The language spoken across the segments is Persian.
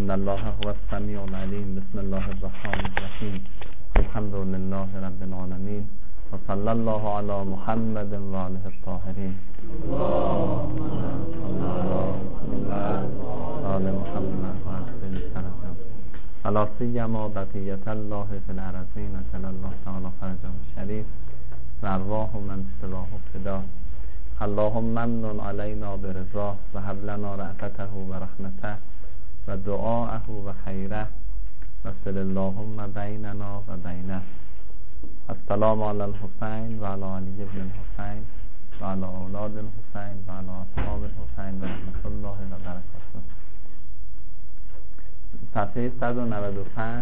ان الله هو السمیع العلیم. بسم الله الرحمن الرحیم. الحمد لله رب العالمین و صلی الله علی محمد و آله الطاهرین. آل محمد و اصحاب الکرام. علی سیما بقیت الله فی الارضین جل الله تعالی فرجه الشریف و ارواح من سواه فدا. اللهم ممنون علینا برضاه و هب لنا رأفته و رحمته و دعاءه و خیره و صل اللهم بیننا و بینه. السلام علی الحسین و علی علی ابن الحسین و علی اولاد الحسین و علی اصحاب الحسین و رحمت الله و برکاته. صفحه 195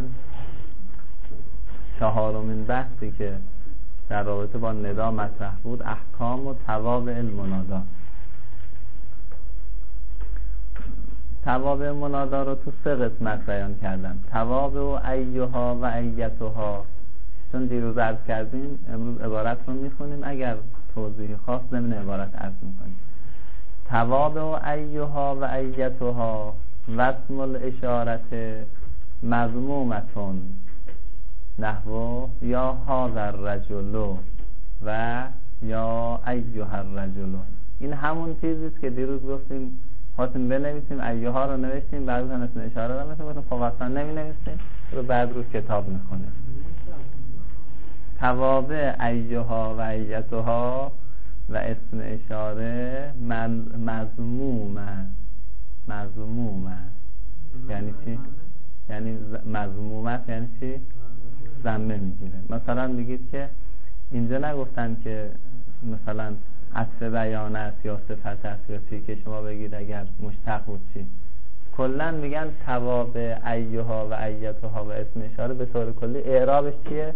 چهارمین بحثی که در رابطه با ندا مطرح بود، احکام و توابع المنادا. توابع منادا رو تو 3 قسمت بیان کردم. توابع و ایها و ایتها، چون دیروز عرض کردیم امروز عبارت رو میخونیم، اگر توضیح خاص ضمن عبارت عرض میکنیم. توابع و ایها و ایتها و اسم الاشارت مضمومتون نحو یا هذا الرجل و یا ایها الرجل. این همون چیزیست که دیروز گفتیم خواستیم بنویسیم، ایها رو نوشتیم، بعد از اسم اشاره رو مثلا خب اصلا نمی نویسیم، رو بعد روز کتاب میخونیم. توابع ایها و ایتها و اسم اشاره مضمومه. یعنی چی؟ یعنی مضمومت یعنی چی؟ ضمه میگیره. مثلا میگید که اینجا نگفتن که مثلا عطف بیان است یا صفت است یا چی که شما بگید اگر مشتق بود چی. کلا میگن توابع ایها و ایتها و اسم اشاره به طور کلی اعرابش چیه؟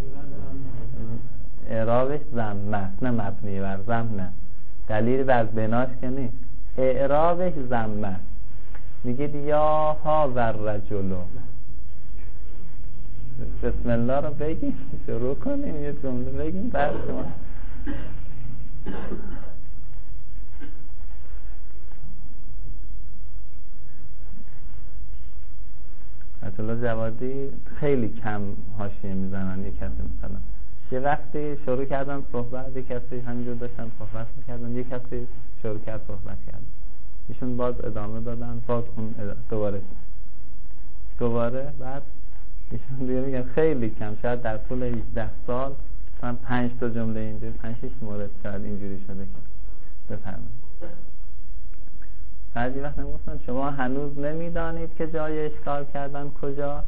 اعرابش ضمه است، نه مبنی بر ضم، نه دلیل بر بناش که نیست، اعرابش ضمه است. میگید یا هذا الرجل، بسم الله رو بگیم، شروع کنیم یه جمله بگیم بعد شما. آیت الله جوادی خیلی کم حاشیه میزنن. یک کسی مثلا یه وقتی شروع کردن صحبت، یک کسی همینجور داشتن صحبت میکردن، یک کسی شروع کرد صحبت کردن، ایشون باز ادامه دادن، باز اون دوباره بعد ایشون دیگه میگن خیلی کم، شاید در طول 18 سال مثلا 5 تا جمله اینجوری 5-6 مورد شاید اینجوری شده که بفرمایید. بعضی وقت میگفتن شما هنوز نمیدانید که جای اشکال کردن کجا.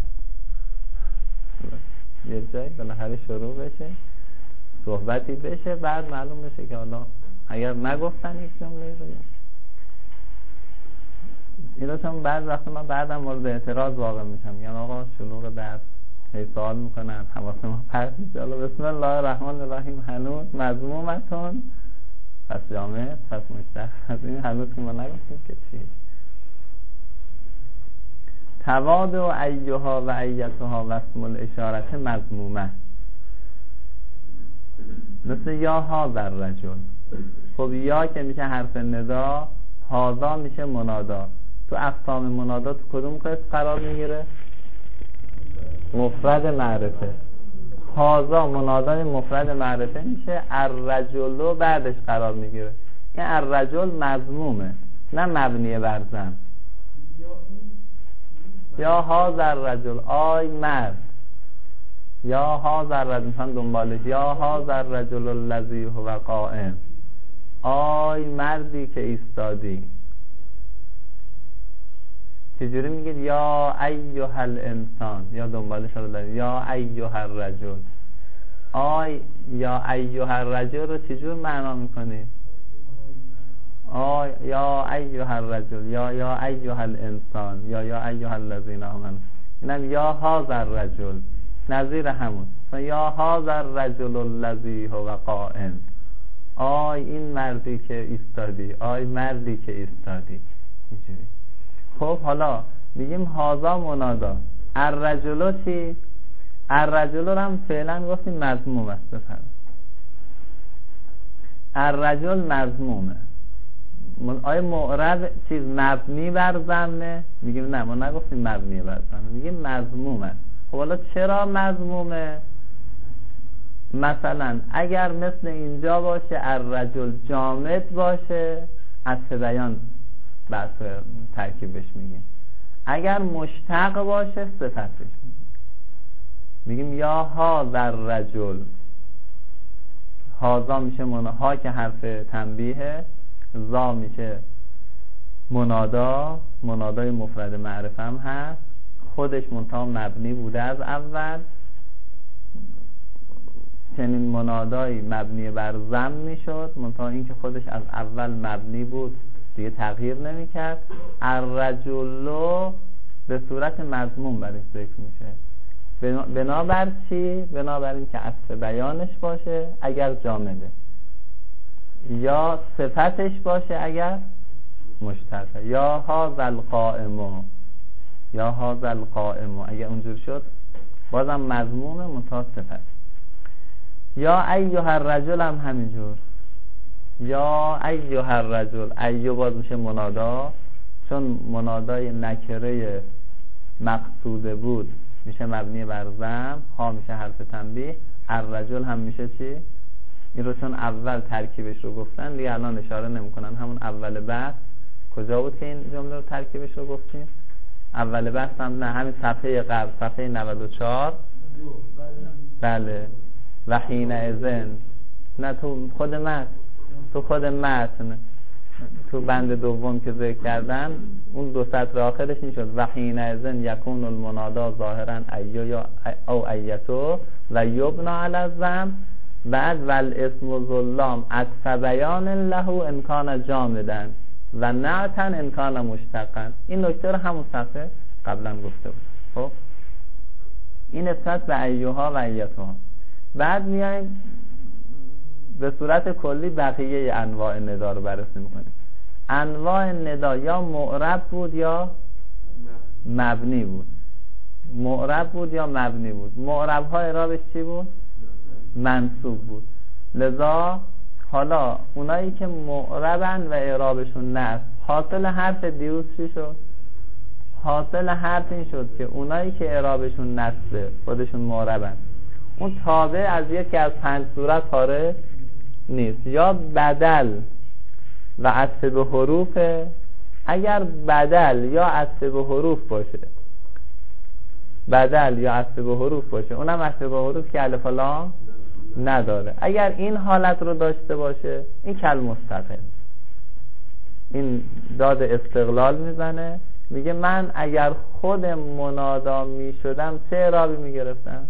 یه جایی بالاخره شروع بشه، صحبتی بشه، بعد معلوم بشه که حالا اگر نگفتن یک جمله رو اینا، چون بعض وقت من بعدم مورد اعتراض واقع میشم، یعنی آقا شلوغ درس هی سوال میکنن، حواس ما پرت میشه. بسم الله الرحمن الرحیم هنوز مضمومتون، پس جامعه، پس مشتق، از این هنوز که ما نگفتیم که چی. توابع و ایها و ایتها و اسم الاشارت مضمومه، مثل یا هذا الرجل. خب یا که میشه حرف ندا، هذا میشه منادا. تو اقسام منادا تو کدوم قسم قرار میگیره؟ مفرد معرفه. هذا منادای مفرد معرفه میشه، الرجل بعدش قرار میگیره. این الرجل مضمومه، نه مبنی بر ضم. یا هذا الرجل، آی مرد. یا هذا الرجل مثلا دنبالش، یا هذا الرجل الذی هو قائم، آی مردی که ایستادی. چجوری میگید یا ایها الانسان، یا دنبالش رو دارید یا ایها الرجل. آی یا ایها الرجل رو چجور معنا میکنید؟ آی یا ایها الرجل، یا ایها الانسان، یا ایها الذین آمنوا. اینم یا هذا الرجل نظیر همون، یا هذا الرجل الذی هو قائم، آی این مردی که ایستادی، آی مردی که ایستادی. اینجوری. خب حالا میگیم هذا منادا. الرجل چی؟ الرجل رو هم فعلا گفتیم مضموم است. بفرمایید الرجل مضمومه. آیا معرب چیز مبنی بر ضمه؟ میگیم نه، ما نگفتیم مبنی بر ضمه، میگیم مضمومه. خب حالا چرا مضمومه؟ مثلا اگر مثل اینجا باشه الرجل جامد باشه، عطف بیان بحث ترکیبش میگیم. اگر مشتق باشه صفتش میگیم یا هاذا الرجل. هازا میشه ها که حرف تنبیه، زا میشه منادای مفرد معرفه هم هست، خودش منتها مبنی بوده از اول. چنین منادایی مبنی بر ضم میشد، منتها این که خودش از اول مبنی بود دیگه تغییر نمیکرد. الرجل به صورت مضموم برش ذکر میشه. بنابر چی؟ بنابر این که عطف بیانش باشه اگر جامده، یا صفتش باشه اگر مشتقه. یا هاذا القائم، یا هاذا القائم اگر اونجور شد بازم مضمومه منتها صفت. یا ایها الرجل هم همینجور، یا ایها الرجل، ایو باز میشه منادا، چون منادای نکره مقصوده بود میشه مبنی بر ضم، ها میشه حرف تنبیه. الرجل هم میشه چی؟ این رو چون اول ترکیبش رو گفتن دیگه الان اشاره نمیکنن. همون اول بحث کجا بود که این جمله رو ترکیبش رو گفتیم؟ اول بحث هم نه، همین صفحه قبل، صفحه 94. بله، و حین اذن، نه تو خود متن تو بند دوم که ذکر کردن اون دو سطر آخرش این شد و حین اذن یکون المنادا ظاهرا ایو او ایتو و یبنا علی الضم. بعد والاسم و ظلام عطف بیان له ان کان جامدن و نعتا ان کان مشتقا. این نکته رو همون صفحه قبلا گفته بود. خب این نسبت به ایوها و ایتوها. بعد میایم به صورت کلی بقیه انواع ندا رو بررسی میکنیم. انواع ندا یا معرب بود یا مبنی بود. معرب بود یا مبنی بود. معرب ها اعرابش چی بود؟ منصوب بود. لذا حالا اونایی که معربن و اعرابشون نصب، حاصل حرف دیروز چی شد؟ حاصل حرف این شد که اونایی که اعرابشون نصبه خودشون معربن، اون تابع از یکی از 5 صورت خارج نیست. یا بدل و عطف به حروف. اگر بدل یا عطف به حروف باشه، بدل یا عطف به حروف باشه، اونم عطف به حروف که الف و لام نداره. اگر این حالت رو داشته باشه این کل مستقل، این داد استقلال میزنه، میگه من اگر خود منادا میشدم چه اعرابی میگرفتم؟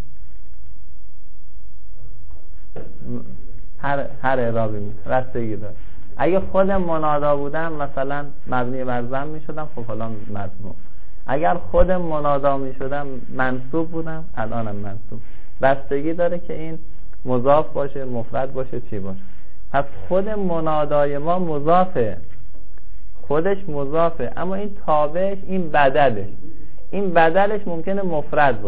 هر اعرابی رستگی داره. اگه خود منادا بودم مثلا مبنی بر ضم میشدم، خب حالا مضموم. اگر خود منادا میشدم منصوب بودم، الانم منصوب. بستگی داره که این مضاف باشه، مفرد باشه، چی باشه. پس خود منادای ما مضافه، خودش مضافه، اما این تابعش این بدلش، این بدلش ممکنه مفرد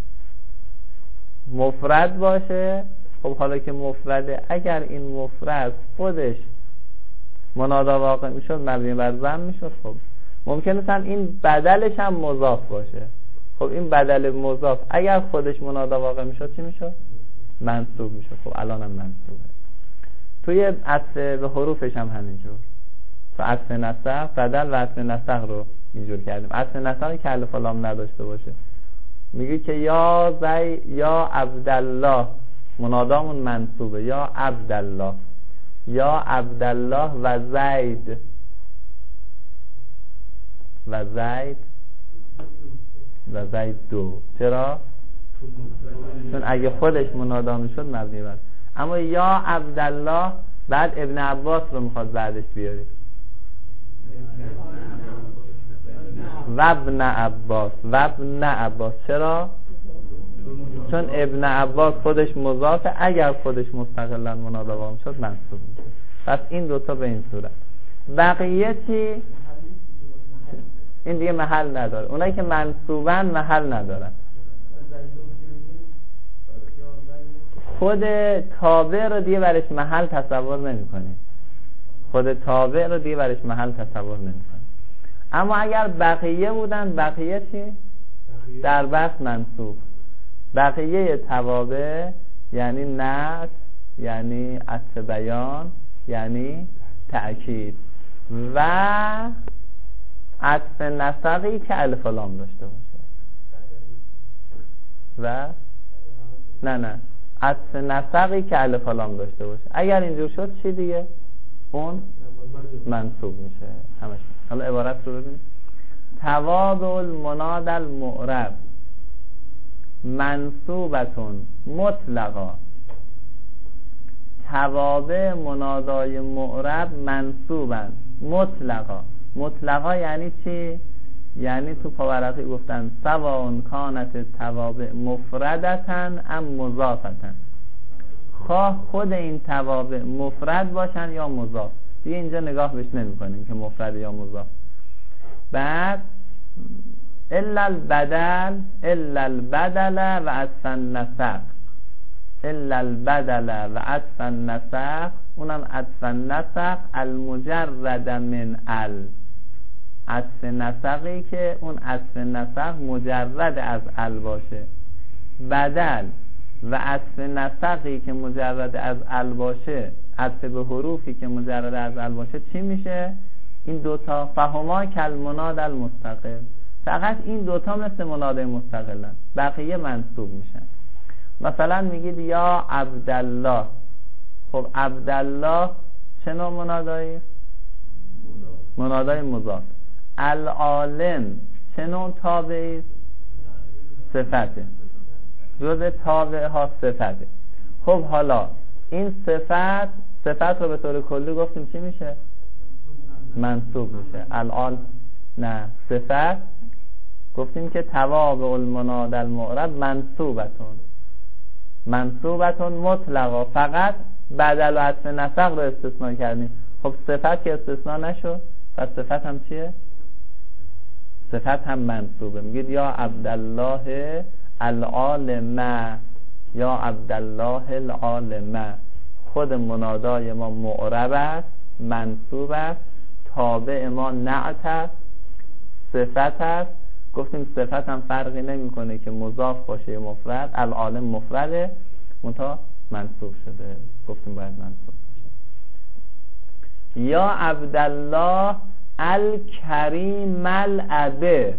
باشه. خب حالا که مفرده، اگر این مفرد خودش منادا واقع میشد مبنی بر ضم میشد، خب ممکنه مثلا این بدلش هم مضاف باشه. خب این بدل مضاف اگر خودش منادا واقع میشد چی میشد؟ منصوب میشد. خب الان هم منصوبه. توی عطف به حروفش هم همینجور. تو عطف نسخ بدل و عطف نسخ رو اینجور کردیم. عطف نسخی که الف و لام نداشته باشه، میگه که یا عبدالله، منادامون منصوبه، یا عبدالله، یا عبدالله و زید دو. چرا؟ چون اگه خودش منادا میشد مبنی بر. اما یا عبدالله بعد ابن عباس رو میخواد بعدش بیاری، و ابن عباس. چرا؟ چون ابن عباس خودش مضافه، اگر خودش مستقلا منادا واقع شد منصوب میشه. پس این دوتا به این صورت. بقیه چی؟ این دیگه محل نداره. اونایی که منصوبن محل ندارن. خود تابع رو دیگه برش محل تصور نمی کنیم. خود تابع رو دیگه برش محل تصور نمی‌کنه. اما اگر بقیه بودن، بقیه چی؟ در بحث منصوب. بقیه توابع یعنی نعت، یعنی عطف بیان، یعنی تأکید و عطف نسقی که الف و لام داشته باشه و نه عطف نسقی که الف و لام داشته باشه. اگر اینجور شد چی دیگه؟ اون منصوب میشه همش. حالا عبارت رو ببینید. توابع المنادى المعرب منصوبتون مطلقا. توابع منادای معرب منصوبن مطلقا. مطلقا یعنی چی؟ یعنی تو پاورقی گفتن سواء کانت توابع مفردتن ام مضافتن. خواه خود این توابع مفرد باشن یا مضاف. دیگه اینجا نگاه بهش نمی کنیم که مفرد یا مضاف. بعد الا البدل و عطف النسق. الا البدل و عطف النسق، اونم عطف النسق المجرد من عطف نسقی که اون عطف نسق مجرد از باشه. بدل و عطف نسقی که مجرد از باشه، عطف به حروفی که مجرد از باشه چی میشه؟ این دوتا فهما کالمنادى المستقل. فقط این دوتا مثل منادای مستقلن، بقیه منصوب میشن. مثلا میگید یا عبدالله. خب عبدالله چه نوع منادایی؟ منادای مضاف. العالم چه نوع تابعی؟ صفته. جز تابع ها صفته. خب حالا این صفت رو به طور کلی گفتیم چی میشه؟ منصوب میشه. نه صفت گفتیم که توابع المنادى المعرب منصوبتون مطلقا. فقط بدل و عطف نسق رو استثناء کردیم. خب صفت که استثناء نشد، پس صفت هم چیه؟ صفت هم منصوبه. میگید یا عبدالله العالم، یا عبدالله العالم. خود منادای ما معرب است، منصوب است، تابع ما نعت است، صفت است. گفتیم صفت هم فرقی نمیکنه که مضاف باشه یا مفرد. العالم مفرده منتها منصوب شده، گفتیم باید منصوب باشه. یا عبدالله الکریم الابه.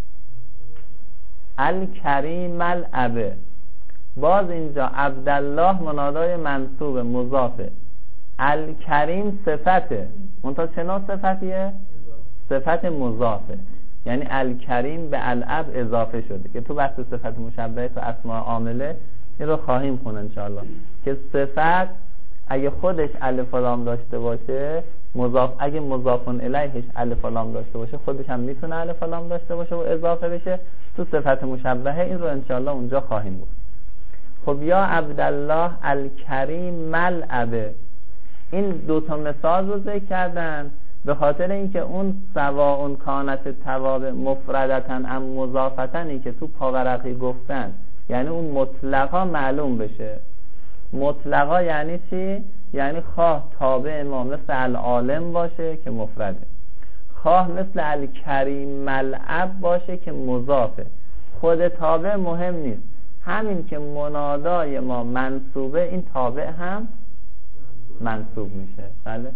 الکریم الابه. باز اینجا عبدالله منادای منصوب مضافه، الکریم صفته منتها چه نوع صفتیه؟ صفت مضافه. یعنی الکریم به الاب اضافه شده که تو بحث صفت مشبهه تو اسماء عامله این رو خواهیم خوند انشاءالله که صفت اگه خودش الف و لام داشته باشه مضاف، اگه مضاف الیهش الف و لام داشته باشه خودش هم میتونه الف و لام داشته باشه و اضافه بشه تو صفت مشبهه. این رو انشاءالله اونجا خواهیم گفت. خب یا عبدالله الکریم الابه. این دوتا مثال رو ذکر کردن به خاطر اینکه اون سواء کانت توابع مفردتن ام مضافتنی که تو پاورقی گفتن یعنی اون مطلقا معلوم بشه. مطلقا یعنی چی؟ یعنی خواه تابع ما مثل العالم باشه که مفرده، خواه مثل الکریم الاب باشه که مضافه. خود تابع مهم نیست، همین که منادای ما منصوبه این تابع هم منصوب میشه. بله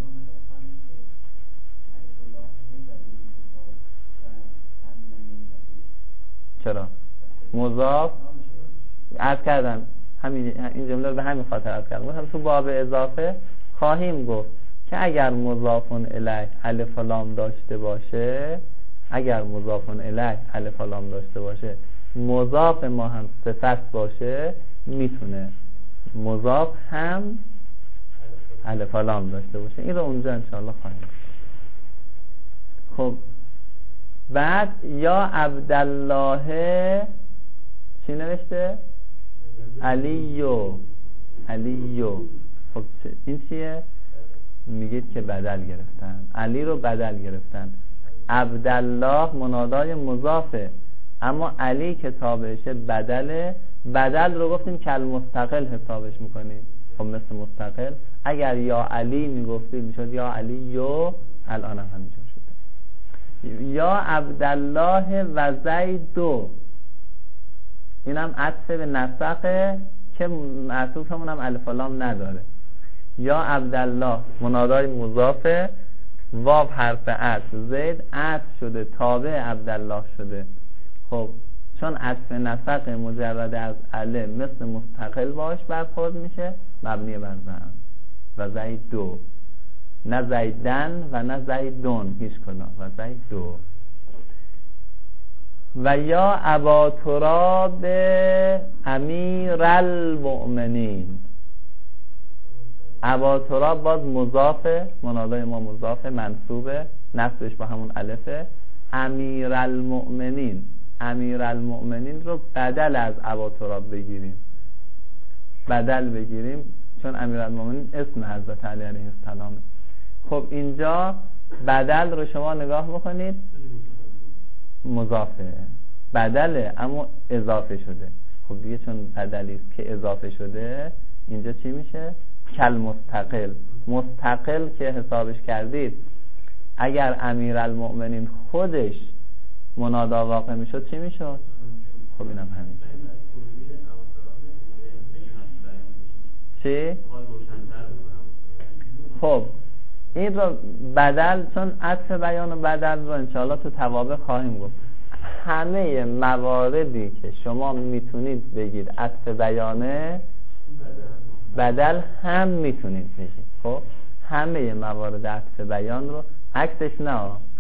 چرا؟ مضاف عرض کردم این جمله رو به همین خاطر عرض کردم. مثلا تو باب اضافه خواهیم گفت که اگر مضاف الیه الف و لام داشته باشه، اگر مضاف الیه الف و لام داشته باشه مضاف ما هم صفت باشه میتونه مضاف هم الف و لام داشته باشه. این رو اونجا انشاءالله خواهیم گفت. خب بعد یا عبدالله چی نوشته؟ علیو. خب این چیه؟ میگید که بدل گرفتن، علی رو بدل گرفتن. عبدالله منادای مضافه اما علی که تابعشه بدله. بدل رو گفتیم که المستقل حسابش میکنیم. خب خب مثل مستقل. اگر یا علی میگفتید میشد یا علی یو، الان هم همینجور شده. یا عبدالله و زیدو، اینم عطف به نسقه که معطوفمون هم الف و لام نداره. یا عبدالله منادای مضافه، واو حرف عطف، زید عطف شده تابع عبدالله شده. خب چون عطف نسق مجرد از الف مثل مستقل باش برخورد میشه، مبنی بر ضم. و زیدو، نه زیدن و نه زیدون، هیچ کدام، و زیدو. و یا ابا تراب امیر المؤمنین، ابا تراب باز مضافه، منادای ما مضافه منصوبه، نصبش با همون الفه. امیر المؤمنین، امیر المؤمنین رو بدل از ابا تراب بگیریم، بدل بگیریم، چون امیر المؤمنین اسم حضرت علی علیه السلامه. خب اینجا بدل رو شما نگاه بکنید، مضافه، بدله اما اضافه شده. خب دیگه چون بدلی است که اضافه شده، اینجا چی میشه؟ کل مستقل. مستقل که حسابش کردید، اگر امیر المؤمنین خودش منادا واقع میشد چی میشد؟ خب اینم همین. چی؟ خب این رو بدل، چون عطف بیان و بدل رو انشاءالله تو توابع خواهیم گفت. همه مواردی که شما میتونید بگید عطف بیانه، بدل هم میتونید بگید. خب همه موارد عطف بیان رو، عکسش نه،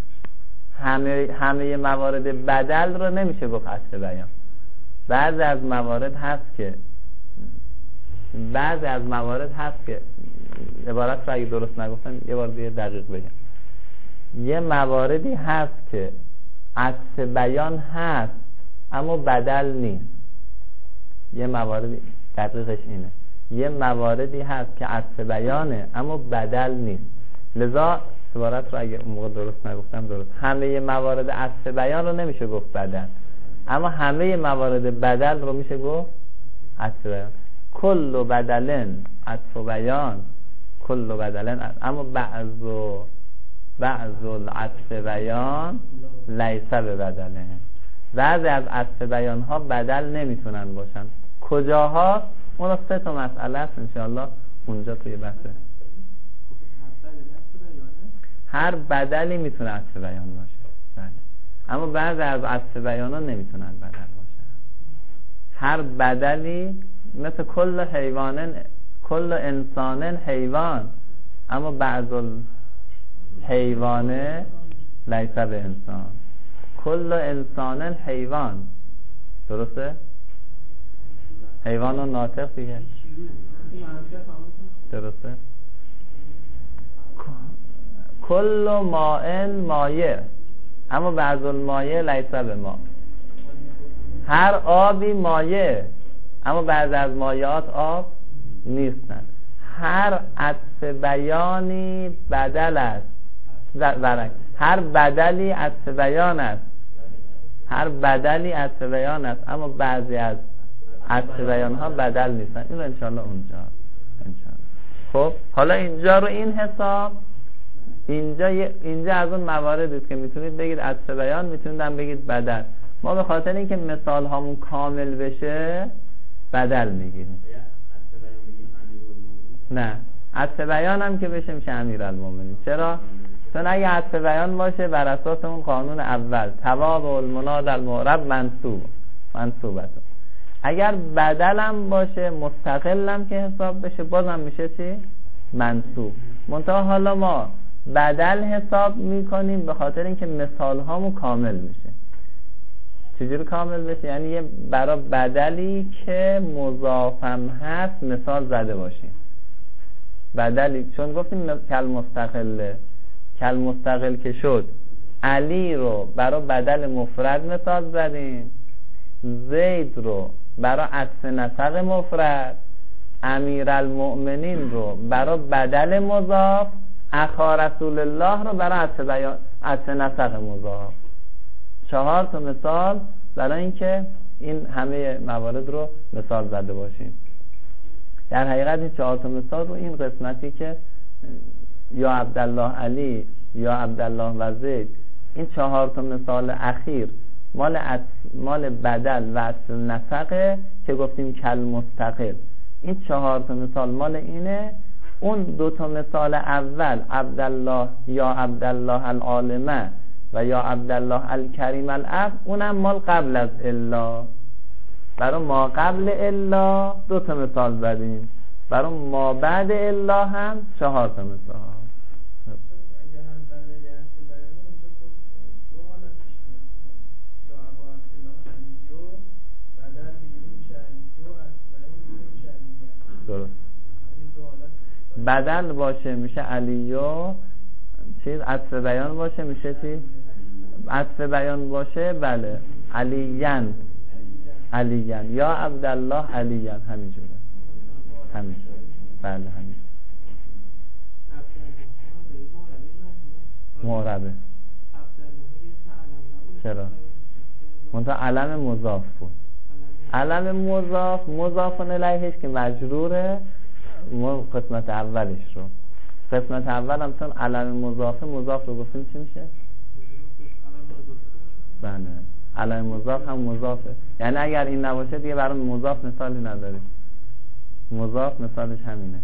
همه موارد بدل رو نمیشه گفت عطف بیان. بعضی از موارد هست که عبارت رو اگه درست نگفتم یه بار دیگه دقیق بگم. یه مواردی هست که عطف بیان هست اما بدل نیست. یه مواردی، دقیقش اینه، یه مواردی هست که عطف بیانه اما بدل نیست. لذا عبارت رو اگه اون موقع درست نگفتم درست، همه موارد عطف بیان رو نمیشه گفت بدل، اما همه موارد بدل رو میشه گفت عطف بیان. کل بدلن عطف بیان، کل بدلن، اما بعض العطف بیان لیس به بدله. بعضی از عطف بیان ها بدل نمیتونن باشن. کجاها؟ اون 3 تا مسئله است انشاءالله اونجا توی بحثه. هر بدلی میتونه عطف بیان باشه، بله، اما بعضی از عطف بیان ها نمیتونن بدل باشن. هر بدلی مثل کل انسان حیوان، اما بعض الحیوانه لیس به انسان. کل انسان حیوان، درسته؟ حیوان و ناطق دیگه، درسته؟ کل ماء مایع، اما بعض المایع لیس به ما. هر آبی مایع، اما بعض از مایعات آب نیستن. هر عطف بیانی بدل است، هر بدلی عطف بیان است، هر بدلی عطف بیان است، اما بعضی از عطف بیان ها بدل نیستن. این رو انشاءالله اونجا انشاءالله. خب حالا اینجا رو این حساب، اینجا از اون مواردی است که میتونید بگید عطف بیان، میتونید هم بگید بدل. ما به خاطر اینکه مثال هامون کامل بشه بدل میگیریم. نه، عطف بیان هم که بشه میشه امیرالمومنین. چرا؟ چون اگه عطف بیان باشه بر اساس اون قانون اول، توابع المنادى المعرب منصوبه. اگر بدل هم باشه، مستقل هم که حساب بشه، بازم میشه چی؟ منصوب. منتها حالا ما بدل حساب میکنیم به خاطر اینکه مثال هامون کامل بشه. چجوری کامل بشه؟ یعنی یه برای بدلی که مضافم هست مثال زده باشیم. بدلی چون گفتیم کل مستقل که شد، علی رو برای بدل مفرد مثال زدیم، زید رو برای عطف نسق مفرد، امیرالمؤمنین رو برای بدل مضاف، اخا رسول الله رو برای عطف نسق مضاف. 4 تا مثال برای اینکه این همه موارد رو مثال زده باشیم. در حقیقت این 4 تا مثال رو این قسمتی که یا عبدالله علی یا عبدالله و زید، این 4 تا مثال اخیر مال بدل و اصل نسقه که گفتیم کل مستقل. این 4 تا مثال مال اینه. اون 2 تا مثال اول عبدالله یا عبدالله العالمه و یا عبدالله الکریم العبد، اونم مال قبل از الا. برای ما قبل الا 2 تا مثال زدیم، برای ما بعد الا هم 4 تا مثال. درست. بدل باشه میشه علیو، چیز عطف بیان باشه میشه چی؟ عطف بیان باشه بله علیین یا عبدالله علیین، همینجوره بله همین معربه. چرا؟ منتها علم مضاف بود. علم مضاف الیهش که مجروره، قسمت اولش رو، قسمت اول هم چون علم مضاف رو گفتیم چی میشه؟ بله علم مضاف هم مضافه، یعنی اگر این نباشه دیگه برای مضاف مثالی نداریم. مضاف مثالش همینه.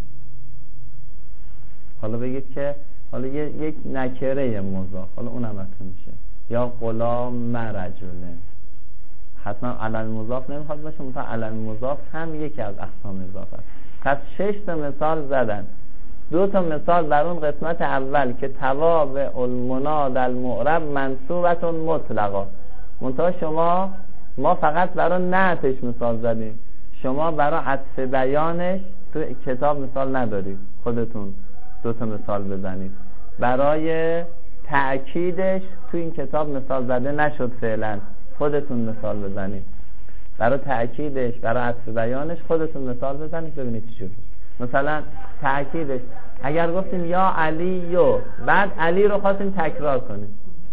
حالا بگید که حالا یک نکره مضاف، حالا اونم اصلا میشه یا غلام رجله، حتما علم مضاف نمیخواد باشه، مثلا علم مضاف هم یکی از اقسام اضافه است. پس 6 تا مثال زدن. 2 تا مثال بر اون قسمت اول که توابع المناد المعرب منصوبت مطلقا، منتها ما فقط برای نعتش مثال زدیم، شما برای عطف بیانش تو کتاب مثال ندارید، خودتون 2 تا مثال بزنید. برای تأکیدش تو این کتاب مثال زده نشد فعلا، خودتون مثال بزنید. برای تأکیدش، برای عطف بیانش خودتون مثال بزنید ببینید چی شد. مثلا تأکیدش اگر گفتیم یا علیو، بعد علی رو خواستیم تکرار کنیم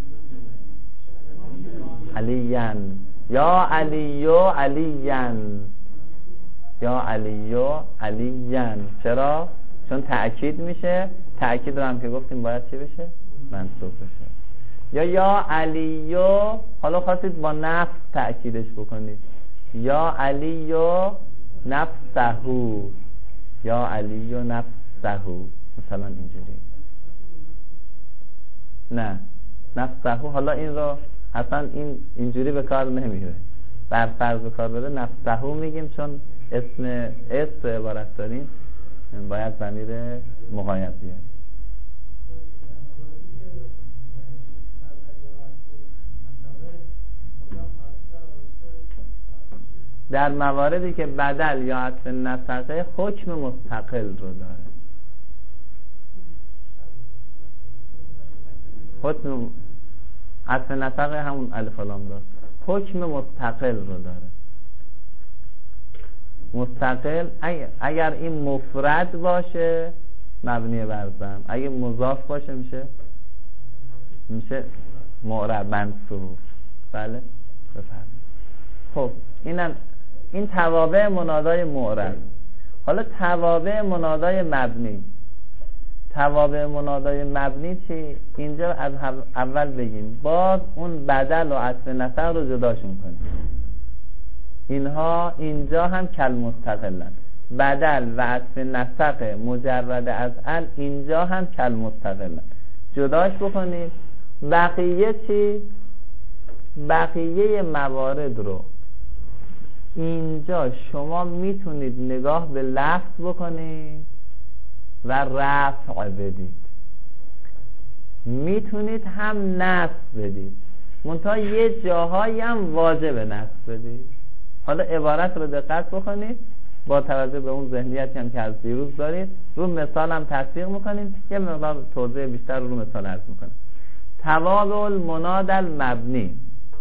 علیین، یا علیو علیین، یا علیو علیین. چرا؟ چون تأکید میشه. تأکید رو هم که گفتیم باید چی بشه؟ منصوب بشه. یا علیو، حالا خواستید با نفس تأکیدش بکنید، یا علیو نفسهو، یا علیو نفسهو، مثلا اینجوری. نه نفسهو، حالا این رو اصلا اینجوری به کار نمیره، بر فرض به کار بره نفسهو میگیم، چون اسم عبارت داریم باید ضمیر مقاید بیاد. در مواردی که بدل یا عطف نسقه حکم مستقل رو داره. حکم عطف نسقه همون الف و لام داره، حکم مستقل رو داره. مستقل اگر این مفرد باشه مبنی بر ضم، اگه مضاف باشه میشه معرب منصوب. بله بفرمایید. خب این توابع منادای معرب. حالا توابع منادای مبنی. توابع منادای مبنی چی؟ اینجا از اول بگیم، باز اون بدل و عطف نسق رو جداشون کنیم. اینها اینجا هم کل مستقلن. بدل و عطف نسق مجرد از ال اینجا هم کل مستقلن. جداش بکنید. بقیه چی؟ بقیه موارد رو اینجا شما میتونید نگاه به لفظ بکنید و رفع بدید، میتونید هم نصب بدید، منتها یه جاهایی هم واجب نصب بدید. حالا عبارت رو دقت بکنید، با توجه به اون ذهنیتی هم که از دیروز دارید رو مثال هم تطبیق میکنید، یه مقدار توضیح بیشتر رو مثال عرض میکنم. توابع المناد المبنی،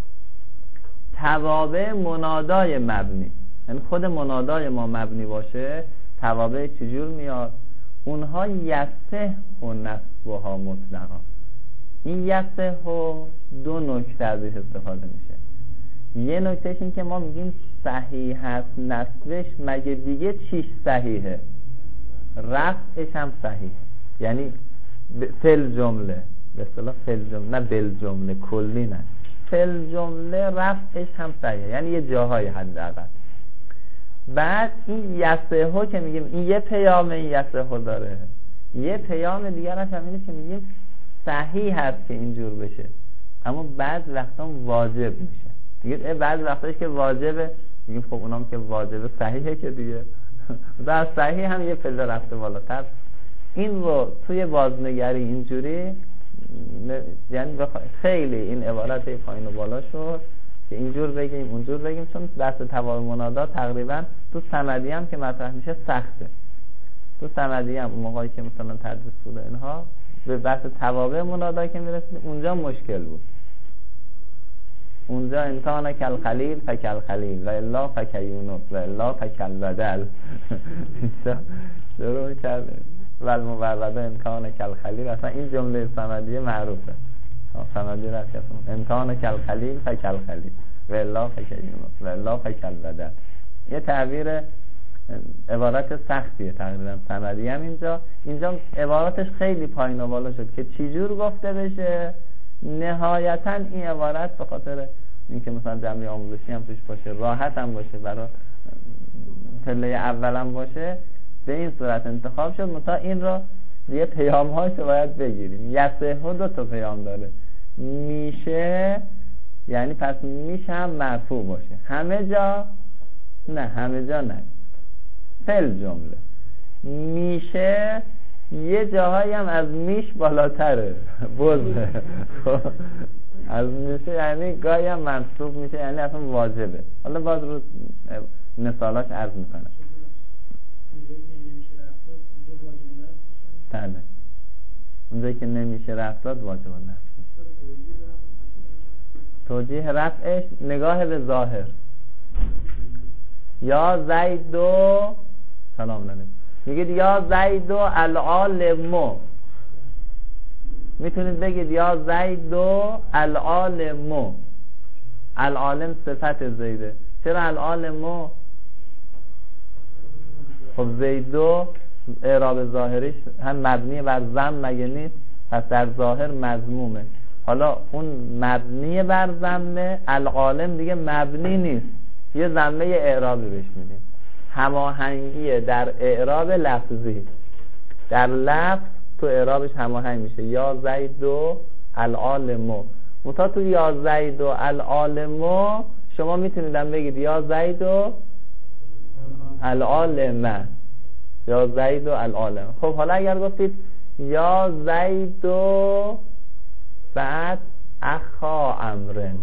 توابع منادای مبنی، یعنی خود منادای ما مبنی باشه توابع چجور میاد؟ اونها یصح و نصبها مطلقا. این یصح و 2 نکته ازش استفاده میشه. یه نکتهش این که ما میگیم صحیح هست نصبش، مگه دیگه چیش صحیحه؟ رفعش هم صحیح، یعنی فل جمله، به اصطلاح فل جمله، نه بل جمله کلی، نه فل جمله رفعش هم صحیحه، یعنی یه جاهای حداقل. بعد این یسهو که میگیم این یه پیام این یسهو داره، یه پیام دیگرش هم اینه که میگیم صحیح هست که اینجور بشه، اما بعض وقتا واجب میشه. دیگه بعض وقتاش که واجبه میگیم خب اونام که واجبه صحیحه که دیگه در صحیح هم یه پله رفته بالاتر. این رو توی بازنگری اینجوری، یعنی خیلی این عبارت پایین و بالا شد که اینجور بگیم اونجور بگیم، چون بحث توابع منادا تقریبا تو صمدی هم که مطرح میشه سخته. تو صمدی هم موقعی که مثلا تدریس بود اینها به بحث توابع منادا که میرسید اونجا مشکل بود. اونجا انکان کل خلیل فکل خلیل و الا فکیونس و الا فکل ودل شروع کرده و المبرده انکان کل خلیل. اصلا این جمله صمدی معروفه، صمدی را کسیم انکان کل خلیل فکل خلیل و الا فکیونس و الا فکل ودل. یه تعبیر عبارت سختیه تقریبا صمدی هم. اینجا عباراتش خیلی پایین و بالا شد که چجور گفته بشه. نهایتا این عبارت به خاطر اینکه مثلا جمعی آموزشی هم توش باشه، راحت هم باشه، برای پله اول هم باشه، به این صورت انتخاب شد. متا این را دیگه پیام هاش رو باید بگیریم. یسهو 2 تا پیام داره، میشه یعنی پس میشه هم مرفوع باشه، همه جا نه فل جمله میشه یه جاهایی هم از میش بالاتره، بزه از میشه یعنی گاهی هم منصوب میشه، یعنی اصلا واجبه. حالا باز رو مثالاش عرض میکنم. تله اونجایی که نمیشه رفت داد واجب نست. توجیه رفعش نگاه به ظاهر. یا زیدو سلام علیکم میگید یا زیدو العالمو، میتونید بگید یا زیدو العالمو. العالم صفت زیده. چرا العالمو؟ خب زیدو اعراب ظاهریش هم مبنی بر ضم مگه نیست؟ پس در ظاهر مضمومه. حالا اون مبنی بر ضمه، العالم دیگه مبنی نیست، یه ضمه اعرابی بهش میدیم. هماهنگی در اعراب لفظی، در لفظ تو اعرابش هماهنگ میشه. یا زیدو العالمو. متا تو یا زیدو العالمو شما میتونیدم بگید یا زیدو العالمه، یا زیدو العالمه. خب حالا اگر گفتید یا زیدو بعد اخا امرن،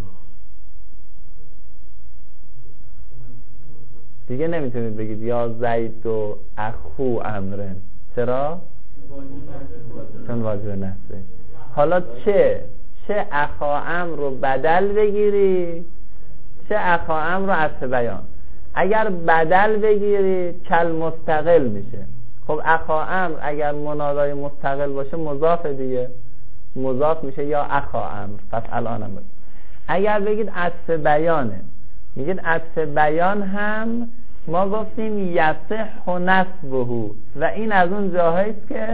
دیگه نمیتونید بگید یا زیدو اخو امرن. چرا؟ چون واجب نصبه. حالا چه اخا امر رو بدل بگیری، چه اخا امر رو عطف بیان. اگر بدل بگیری کل مستقل میشه. خب اخا امر اگر منادای مستقل باشه مضاف دیگه، مضاف میشه یا اخا امر. پس الان هم اگر بگید عطف بیانه، میگید عطف بیان هم ما گفتیم یصح نصبه و این از اون جاهاییست که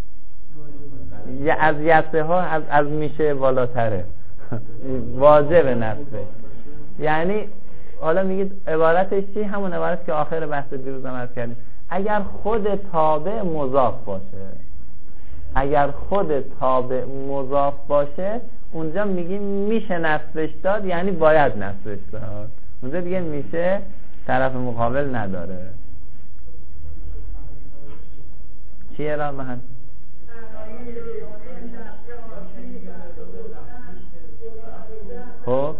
از یصح ها از میشه بالاتره، واجب نصبه. یعنی حالا میگید عبارتش چی؟ همون عبارت که آخر بحث دیروز هم عرض کردیم. اگر خود تابع مضاف باشه، اگر خود تابع مضاف باشه اونجا میگیم میشه نصبش داد، یعنی باید نصبش داد. اونجا دیگه میشه طرف مقابل نداره. چیه را محل؟ خب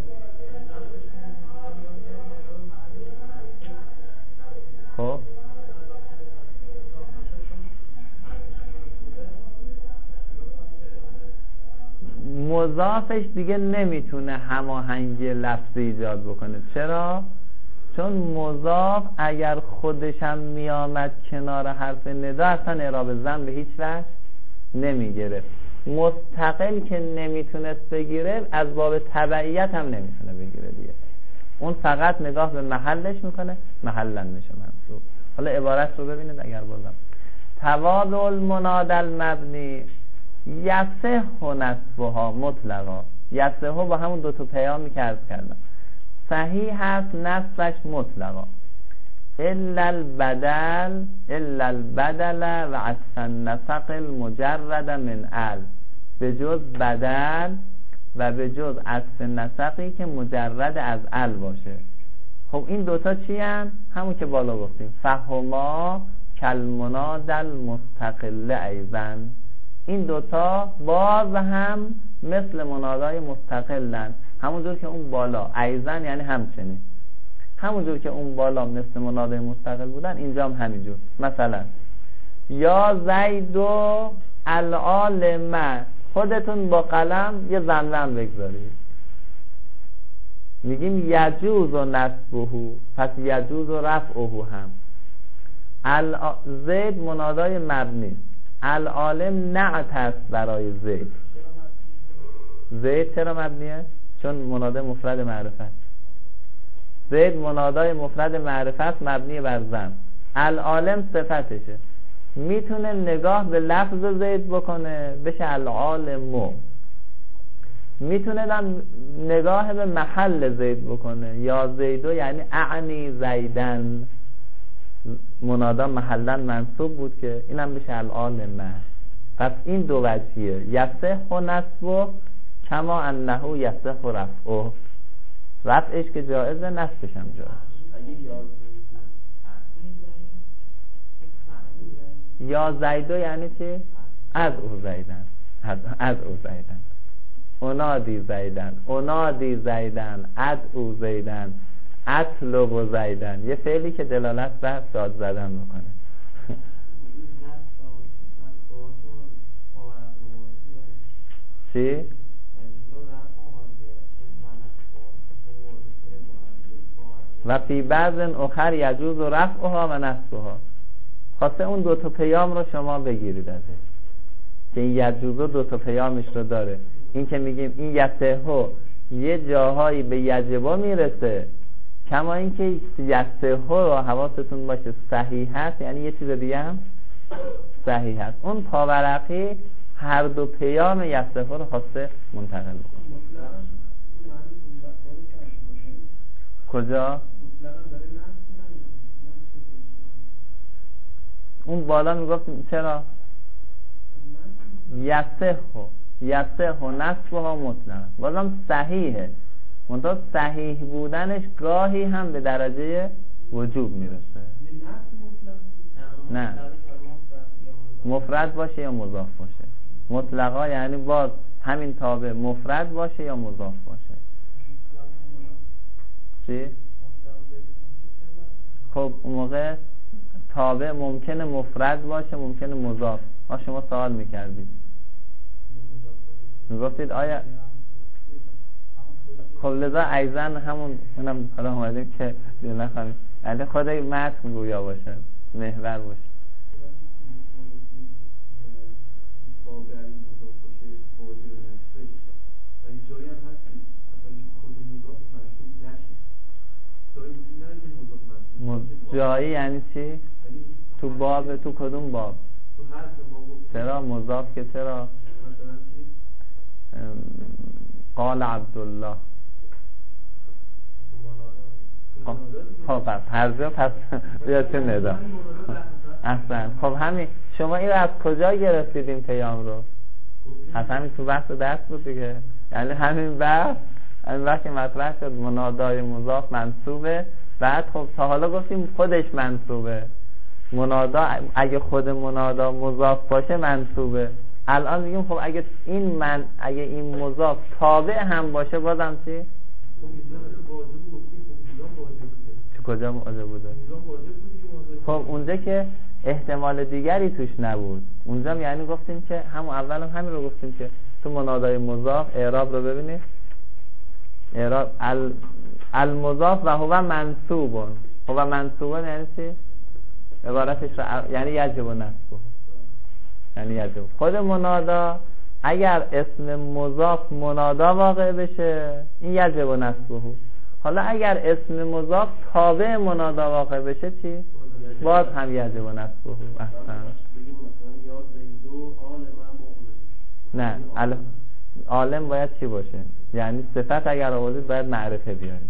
مضافش دیگه نمیتونه هماهنگی لفظی ایجاد بکنه. چرا؟ چون مضاف اگر خودش هم میامد کنار حرف ندا اصلا اعراب ضم به هیچ وجه نمیگیره. مستقل که نمیتونست بگیره از باب تبعیت هم نمیتونه بگیره دیگه. اون فقط نگاه به محلش میکنه، محلن میشه منصوب. حالا عبارت رو ببینید اگر بازم توابع المنادى المبنی یصح نصبها مطلقا، یصح با همون دو تا پیامی که عرض کردم صحیح هست نصبش مطلقا، الا البدل و عطف النسق المجرد من ال، به جز بدل و به جز عطف نسقی که مجرد از ال باشه. خب این دوتا چی هن؟ همون که بالا گفتیم فهما کالمنادى المستقل ایضا، این دوتا باز هم مثل منادای مستقلن، همونجور که اون بالا ایضا یعنی همچنین، همونجور که اون بالا مثل منادای مستقل بودن اینجا هم همینجور. مثلا یا زید و العالم، خودتون با قلم یه زمزم بگذارید، میگیم یجوز و نصبه، پس یجوز و رفعه هم. زید منادای مبنی، العالم نعت است برای زید. زید چرا مبنیه؟ چون منادای مفرد معرفت. زید منادای مفرد معرفت مبنی بر ضم، العالم صفتشه، میتونه نگاه به لفظ زید بکنه بشه العالم، میتونه نگاه به محل زید بکنه، یا زیدو یعنی اعنی زیدن، منادا محلا منصوب بود که اینم بشه العالم. پس این دو وجهیه، یصح و نصب کما انه یصح و رفعه، رفعش که جائزه نصبش هم جائز. یا زیدو یعنی چی؟ از او زیدن، از او زیدن، اونادی زیدن، اونادی زیدن، اد او زیدن، اطلب و زیدن، یه فعلی که دلالت بر داد زدن بکنه. چی؟ و فی بعض اخر یجوز و رفعها و نصبها، خواسته اون دو تا پیام رو شما بگیرید ازش که این یجوز دو تا پیامش رو داره. این که میگیم این یصح یه جاهایی به یجبا میرسه، کما اینکه یصح رو حواستون باشه صحیح هست، یعنی یه چیز دیگه هم صحیح هست. اون پاورقی هر دو پیام یصح رو خواسته منتقل بکنه. کجا؟ اون بالا میگفت چرا؟ یصح و نصبها مطلقا، بازم صحیحه، منتها صحیح بودنش گاهی هم به درجه وجوب میرسه. نه مفرد باشه یا مضاف باشه، مطلقا یعنی باز همین تابع مفرد باشه یا مضاف باشه. چی؟ خب اون موقع تابع ممکنه مفرد باشه ممکنه مضاف. شما سوال میکردید میگفتید آیا خب لذا ایزن همون اونم حالا اومدیم که نخواهیم یعنی خود متن گویا باشه، محور باشه. جایی یعنی چی؟ تو باب، تو کدوم باب؟ چرا مضاف که چرا؟ قال عبدالله. خب پس بیا چه ندا اصلا. خب همین شما این رو از کجا گرفتید این پیام رو؟ از همین تو بحث درس بود دیگه، یعنی همین بحث که مطرح شد منادای مضاف منصوبه، بعد خب تا حالا گفتیم خودش منصوبه، منادا اگه خود منادا مضاف باشه منصوبه، الان میگیم خب اگه این مضاف تابع هم باشه بازم چی؟ کجا واجب بوده؟ خب اونجا که احتمال دیگری توش نبود، اونجا یعنی گفتیم که همون اول همین رو گفتیم که تو منادای مضاف اعراب رو ببینید، اعراب المضاف و هو منصوب، هو منصوب یعنی چی؟ عبارتش رو یعنی یجب نصبه، یعنی یجب. خود منادا اگر اسم مضاف منادا واقع بشه این یجب نصبه، حالا اگر اسم مضاف تابع منادا واقع بشه چی؟ باز هم یجب نصبه. احسن. نه عالم باید چی باشه؟ یعنی صفت اگر آوردید باید معرفه بیارید.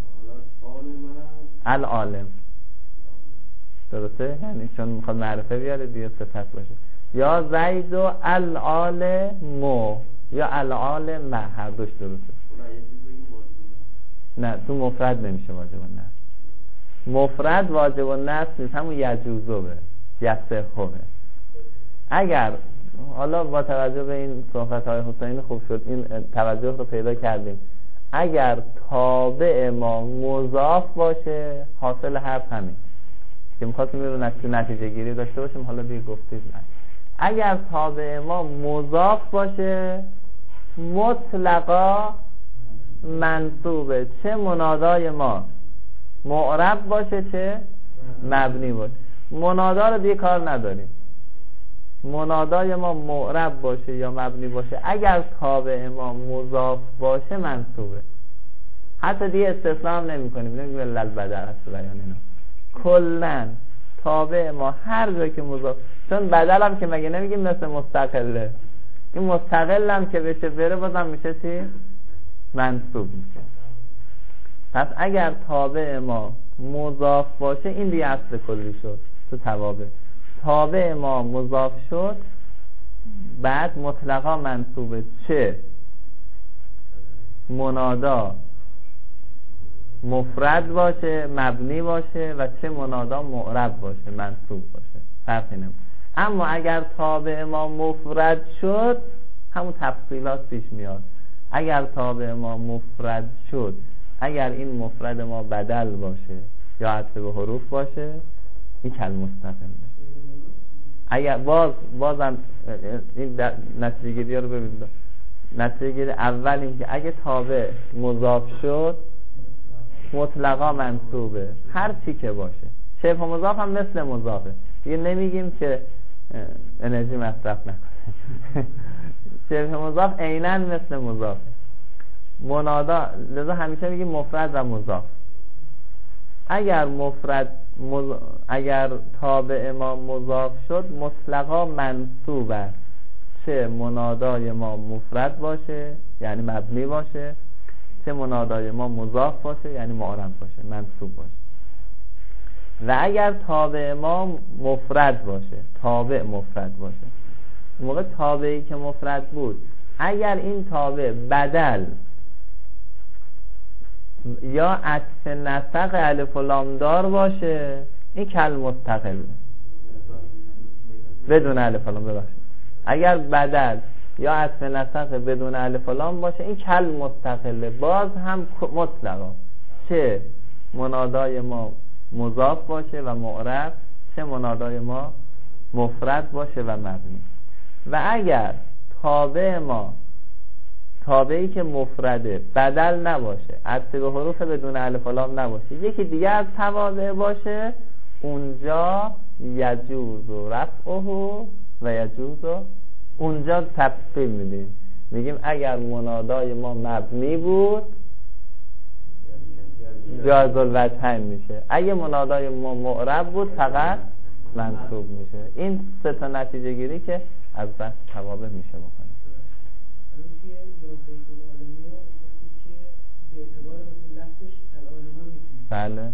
العالم درسته؟ یعنی چون میخواد معرفه بیاره دیگه صفت باشه. یا زید و العالم یا العالم هر دوش درسته. نه تو مفرد نمیشه واجب النصب. مفرد واجب النصب نیست، همون یجوزه یصحه. اگر حالا با توجه به این صحبت‌های حسینی خوب شد این توجه رو پیدا کردیم، اگر تابع ما مضاف باشه حاصل حرف همین که می‌خواستیم رو نتیجه گیری داشته باشیم، حالا دیگه گفتید نه. اگر تابع ما مضاف باشه مطلقا منصوبه، چه منادای ما معرب باشه چه مبنی باشه. منادا رو دیگه کار نداریم، منادای ما معرب باشه یا مبنی باشه اگر تابع ما مضاف باشه منصوبه. حتی دیگه استثناء هم نمی کنیم، نمیگیم للبدر هست بیان اینا. کلن تابع ما هر جا که مضاف، چون بدل هم که مگه نمیگیم مثل مستقله، این مستقل هم که بشه بره بازم میشه چی؟ منصوب میشه. پس اگر تابع ما مضاف باشه این دیگه اصل کلی شد تو توابع. تابع ما مضاف شد بعد مطلقا منصوبه، چه منادا مفرد باشه مبنی باشه و چه منادا معرب باشه منصوب باشه، فرقی نمیکنه. اما اگر تابع ما مفرد شد همون تفصیلات پیش میاد. اگر تابع ما مفرد شد، اگر این مفرد ما بدل باشه یا عطف به حروف باشه این کل مستقله. اگر بازم این نتیجه گیری رو ببینید. نتیجه گیری اول این که اگه تابع مضاف شد مطلقا منصوبه هر چی که باشه. شبه مضاف هم مثل مضافه، دیگه نمیگیم که انرژی مصرف نکنه. شبه مضاف عیناً مثل مضافه. منادا لذا همیشه میگیم مفرد و مضاف. اگر تابع ما مضاف شد مطلقا منصوب است، چه منادای ما مفرد باشه یعنی مبنی باشه، چه منادای ما مضاف باشه یعنی معرب باشه منصوب باشه. و اگر تابع ما مفرد باشه، تابع مفرد باشه، موقع تابعی که مفرد بود اگر این تابع بدل یا عطف نسق الف و لام دار باشه این کل مستقله بدون الف و لام. ببخشید اگر بدل یا عطف نسق بدون الف و لام باشه این کل مستقله، باز هم مطلقا، چه منادای ما مضاف باشه و معرب، چه منادای ما مفرد باشه و مبنی. و اگر تابع ما تابعی که مفرده بدل نباشه، عطف به حروف بدون الف و لام نباشه، یکی دیگه از توابع باشه، اونجا یجوز و رفعه و یجوز و اونجا تفصیل میدیم، میگیم اگر منادای ما مبنی بود جاز الوجهین میشه، اگه منادای ما معرب بود فقط منصوب میشه. این سه تا نتیجه گیری که از بحث توابع میشه بکنیم. بله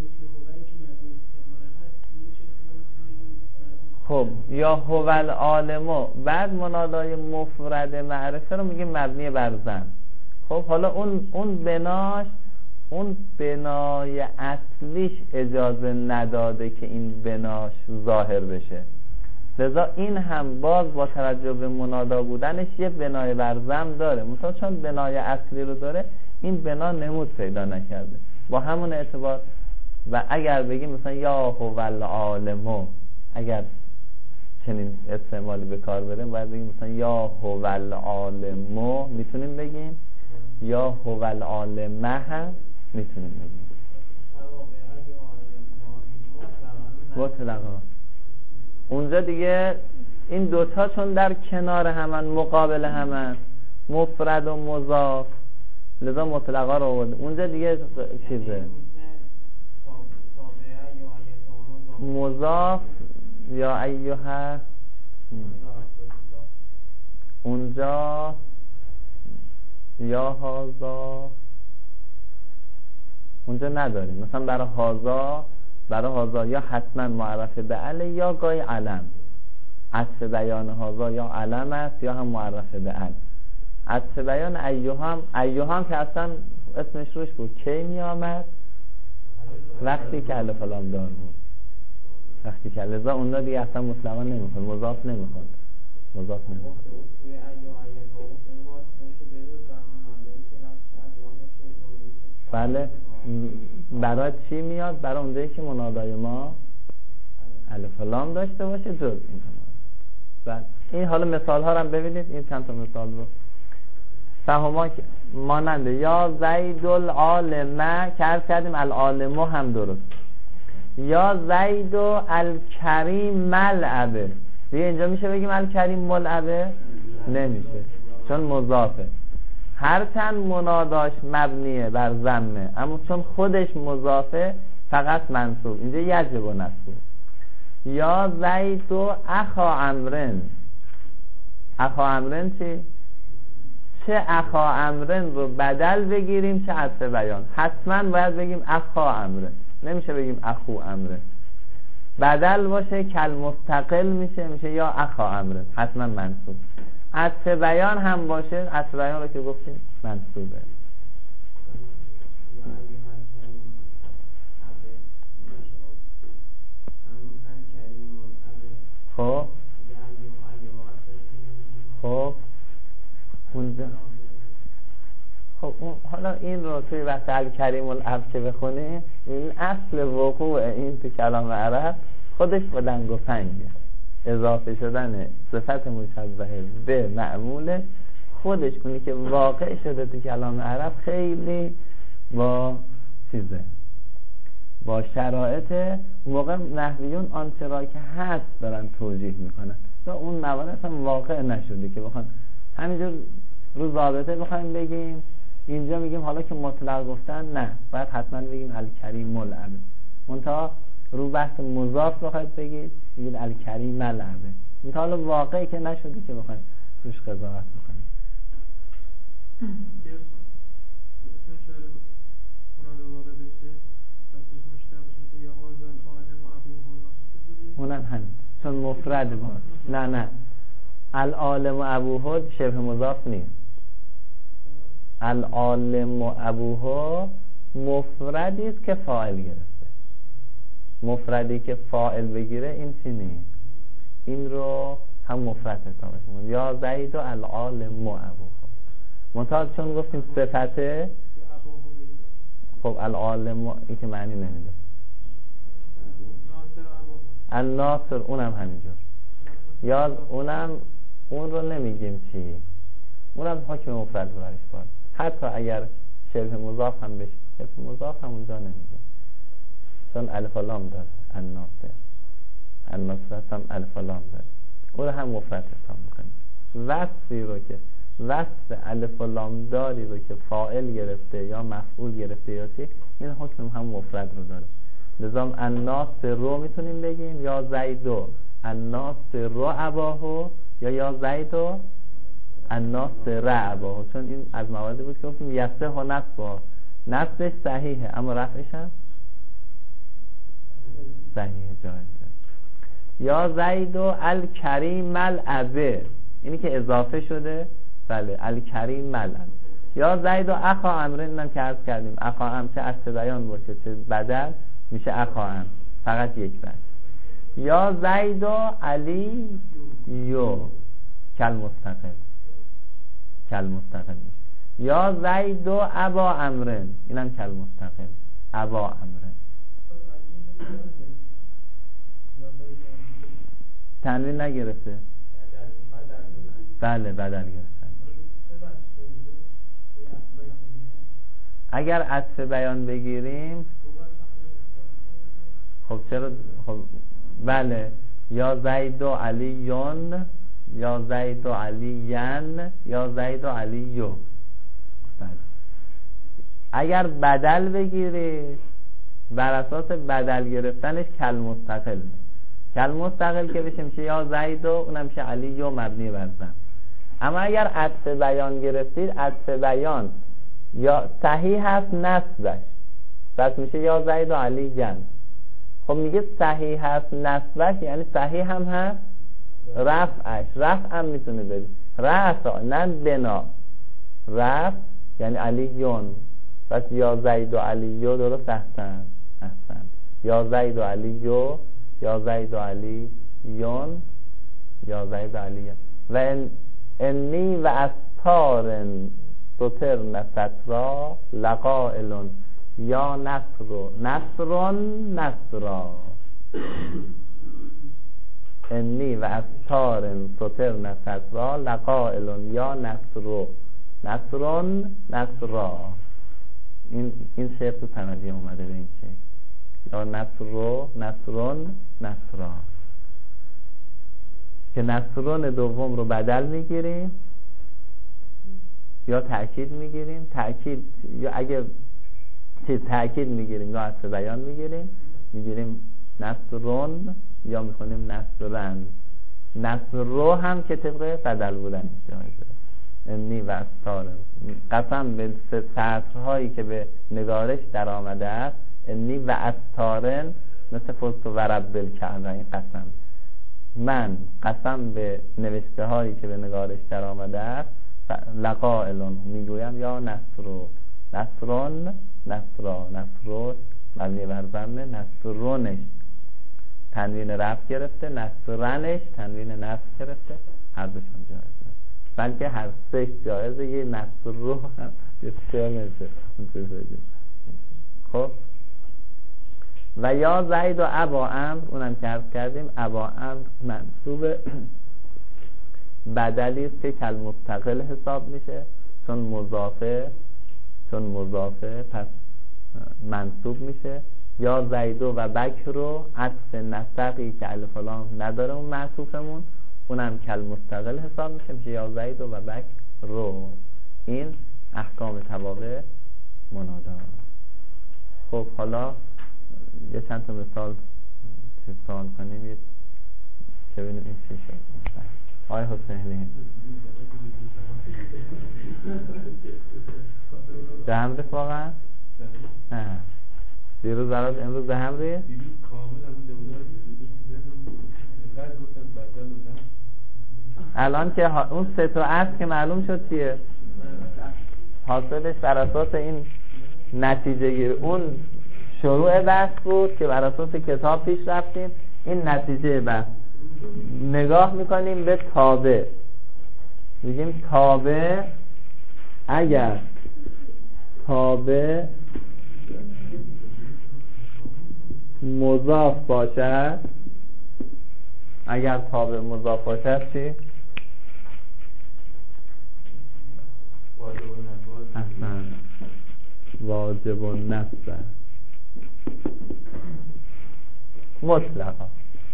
خب یا هو العالم بعد منادای مفرد معرفه رو میگه مبنی بر ظن. خب حالا اون بناش، اون بنای اصلیش اجازه نداده که این بناش ظاهر بشه، لذا این هم باز با توجه به منادا بودنش یه بنای بر ظن داره، مثلا چون بنای اصلی رو داره این بنا نمود پیدا نکرده. با همون اعتبار و اگر بگیم مثلا یا هو العالم، اگر چنین استعمالی به کار بریم باید بگیم مثلا یا هو العالم، میتونیم بگیم یا هو العالم هم میتونیم بگیم مطلقا. اونجا دیگه این دوتا چون در کنار همن، مقابل همن، مفرد و مضاف، لذا مطلقا رو آورده. اونجا دیگه چیزه مضاف یا ایها، اونجا یا هازا اونجا نداریم. مثلا برای هازا یا حتما معرف به ال یا گای علم. عطف بیان هازا یا علم است یا هم معرف به ال. عطف بیان ایها که اصلا اسمش روش بود. کی می آمد؟ وقتی که الف لام دار بود. وقتی که لذا اونا دیگه اصلا مسلمان نمیخواد، مضاف نمیخواد. بله. برای چی میاد؟ برای اونجایی که منادای ما الف لام داشته باشه جز این. بله. این حالا مثال ها رو هم ببینید. این چند تا مثال رو فهما ماننده یا زید العالمه که عرض کردیم العالم هم درست. یا زید الکریم ملعبه. دیگه اینجا میشه بگیم الکریم ملعبه؟ نمیشه چون مضافه. هرچند مناداش مبنیه بر ضمه اما چون خودش مضافه فقط منصوب. اینجا یجب و نصب. یا زید اخا عمرن. اخا عمرن چه اخا عمرن رو بدل بگیریم چه عطف بیان. حتما باید بگیم اخا عمرن، نمیشه بگیم اخو عمرن. بدل باشه کل مستقل میشه یا اخا عمرن، حتما منصوب. عطف بیان هم باشه، عطف بیان رو که گفتیم منصوبه. خب اونجا خب حالا این رو توی وقت الکریم الاب که بخونیم، این اصل وقوع این تو کلام عرب خودش با دنگ و فنگه. اضافه شدن صفت مشبهه به معمول خودش، اونی که واقع شده تو کلام عرب خیلی با چیزه، با شرایط موقع نحویون آنچه را که هست دارن توجیه میکنن و اون موارد اصلا واقع نشده که بخوان همینجور رو ضابطه بخوایم بگیم. اینجا میگیم حالا که مطلق گفتن نه، باید حتما بگیم الکریم ملعبه. منتها رو بحث مضاف بخواید بگید بگید الکریم ملعبه. منتها حالا واقعی که نشده که بخوایم روش قضاوت بکنیم. اونم همین چون مفرد باز. نه العالم و ابوه شبه مضاف نیست. العالم و ابوه مفردی است که فاعل گرفته. مفردی که فاعل بگیره این چی نیست، این رو هم مفرد حسابش می‌کنیم. یا زید و العالم و ابوه. منتها چون گفتیم صفته، خب العالم این که معنی نمیده. الناصر اونم همینجور. یا اون رو نمیگیم چی، اونم حکم مفرد برش باید. حتی اگر شبه مضاف هم بشه، شبه مضاف هم اونجا نمیگیم چون الف و لام داره. الناصر هم الف و لام داره، اون رو هم مفرد حساب میکنیم. وصفی رو که وصف الف و لام داری رو که فاعل گرفته یا مفعول گرفته یا چی، این حکم هم مفرد رو داره. لذا الناصر رو میتونیم بگیم یا زیدو الناصر رو اباهو یا زیدو الناصر اباهو، چون این از مواردی بود که گفتیم یسه و نصبه. نصبش صحیحه اما رفعش هم صحیحه، جایزه. یا زیدو الکریم الابه، اینی که اضافه شده. بله الکریم ملعب. یا زیدو اخا عمرن، اینم که عرض کردیم اخا عمر چه عطف بیان باشه چه بدل میشه اخا عمر، فقط یک بر. یا زیدو علی یو کل مستقل میشه. یا زیدو ابا عمرن، اینم کل مستقل ابا عمرن. تنوین نگرفته؟ بله بدل گرفتن. اگر عطف بیان بگیریم خب چرا؟ خب بله یا زید و علیون یا زید و علیین یا زید و علیو. بله اگر بدل بگیری بر اساس بدل گرفتنش کل مستقل. کل مستقل که بشه میشه یا زید و اونم میشه علی و مبنی بر ضم. اما اگر عطف بیان گرفتید، عطف بیان یا صحیح هست نصبش، پس میشه یا زید و علی جن. خب میگه صحیح هست نصبش یعنی صحیح هم هست رفعش. رفع هم میتونه بدید، رفع نه بنا، رفع یعنی علی یون. پس یا زید و علی یو درست. احسن. یا زید و علی یو، یا زید و علی یون، یا زید و علی یون. و انی و استار ستر نسترا لقائلون یا نصرا. انی و استار ستر نسترا لقائلون یا نصرا. این شعر تو سندی اومده به این شکل، یا نصرا، که نصرون دوم رو بدل میگیریم یا تأکید میگیریم. تأکید یا اگه تأکید میگیریم یا عطف بیان میگیریم نصرون یا میخونیم نصرن. نصرو هم که طبق بدل بودن جایزه. انی و استار، قسم به سطرهایی که به نگارش در آمده است. انی و استارن مثل فزت و رب الکعبه. این قسم، من قسم به نوشته هایی که به نگارش در آمده است. لقائلون میگویم یا نصرون مبنی بر ضم، نصرونش تنوین رفع گرفته، نصرنش تنوین نصب گرفته. هر دوش هم جایزه، بلکه هر سه جایزه. یه نصرو هم بسیار نشه. خب و یا زید و ابا امر، اونم که عرض کردیم ابا امر منصوب بدلی است که کل مستقل حساب میشه، چون مضافه پس منصوب میشه. یا زیدو و بکرو عطف نسقی که الف و لام نداره اون معطوفمون، اونم کل مستقل حساب میشه یا زیدو و بکرو. این احکام توابع منادا. خب حالا یه چند تا مثال سوال کنیم یه که ببینیم این چی شد. آقای حسینی به هم ریخت واقعا؟ نه دیروز برات امروز به هم ریخت؟ الان که اون سه تا اصل که معلوم شد چیه؟ حاصلش بر اساس این نتیجه گیری. اون شروع بحث بود که بر اساس کتاب پیش رفتیم. این نتیجه بحث. نگاه میکنیم به تابع، میگیم تابع اگر تابع مضاف باشد، اگر تابع مضاف باشد چی؟ اصلا واجب النصب مطلقا،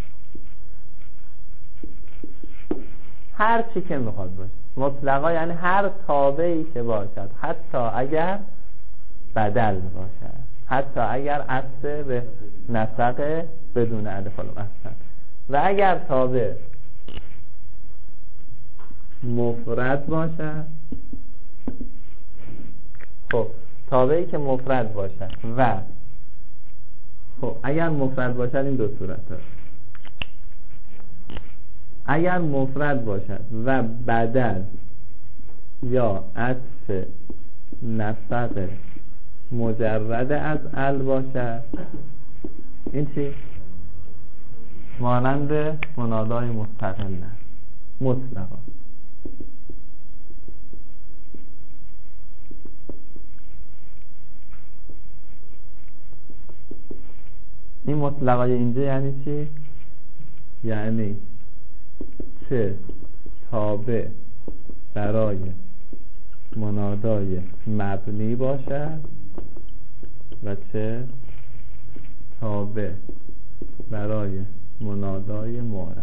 هر چی که میخواد باشه مطلقا، یعنی هر تابعی که باشد، حتی اگر بدل باشد، حتی اگر عطف به نسق بدون الف و لام است. و اگر تابع مفرد باشد، خب تابعی که مفرد باشد و خب اگر مفرد باشد این دو صورت داره. اگر مفرد باشد و بدل یا عطف نسق مجرد از ال باشد، این چی؟ مانند منادای مستقل مطلقا. این مطلقای اینجا یعنی چی؟ یعنی چه تابع برای منادای مبنی باشد و چه تابع برای منادای معرب.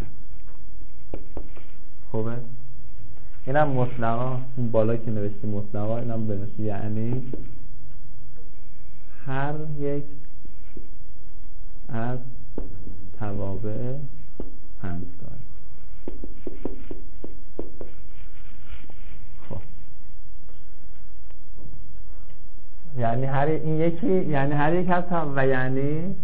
خوبه؟ اینم مطلقا، اون بالا که نوشتی مطلقا، اینم بنوشتی یعنی هر یک از توابع 5 داره. خب یعنی هر این یکی، یعنی هر یک از و یعنی